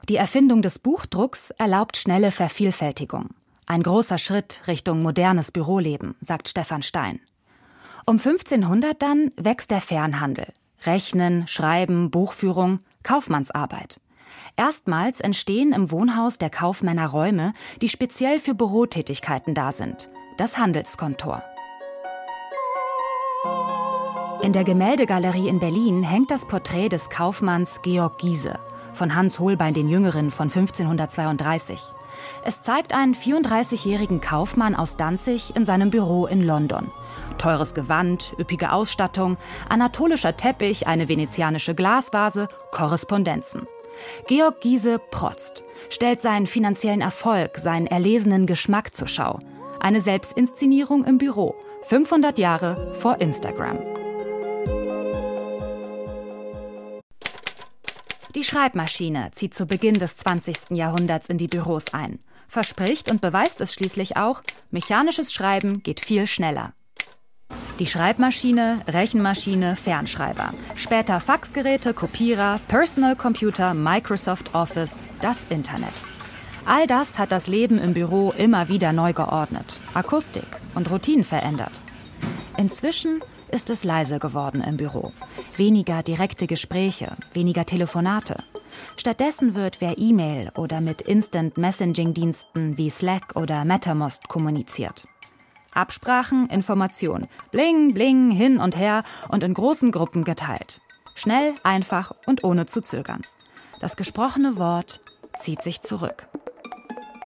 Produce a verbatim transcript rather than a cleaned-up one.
Die Erfindung des Buchdrucks erlaubt schnelle Vervielfältigung. Ein großer Schritt Richtung modernes Büroleben, sagt Stefan Stein. Um fünfzehnhundert dann wächst der Fernhandel. Rechnen, Schreiben, Buchführung, Kaufmannsarbeit. Erstmals entstehen im Wohnhaus der Kaufmänner Räume, die speziell für Bürotätigkeiten da sind. Das Handelskontor. In der Gemäldegalerie in Berlin hängt das Porträt des Kaufmanns Georg Giese von Hans Holbein den Jüngeren von fünfzehnhundertzweiunddreißig. Es zeigt einen vierunddreißigjährigen Kaufmann aus Danzig in seinem Büro in London. Teures Gewand, üppige Ausstattung, anatolischer Teppich, eine venezianische Glasvase, Korrespondenzen. Georg Giese protzt, stellt seinen finanziellen Erfolg, seinen erlesenen Geschmack zur Schau. Eine Selbstinszenierung im Büro, fünfhundert Jahre vor Instagram. Die Schreibmaschine zieht zu Beginn des zwanzigsten Jahrhunderts in die Büros ein. Verspricht und beweist es schließlich auch, mechanisches Schreiben geht viel schneller. Die Schreibmaschine, Rechenmaschine, Fernschreiber. Später Faxgeräte, Kopierer, Personal Computer, Microsoft Office, das Internet. All das hat das Leben im Büro immer wieder neu geordnet, Akustik und Routinen verändert. Inzwischen ist es leise geworden im Büro. Weniger direkte Gespräche, weniger Telefonate. Stattdessen wird per E-Mail oder mit Instant-Messaging-Diensten wie Slack oder MetaMost kommuniziert. Absprachen, Information, bling, bling, hin und her und in großen Gruppen geteilt. Schnell, einfach und ohne zu zögern. Das gesprochene Wort zieht sich zurück.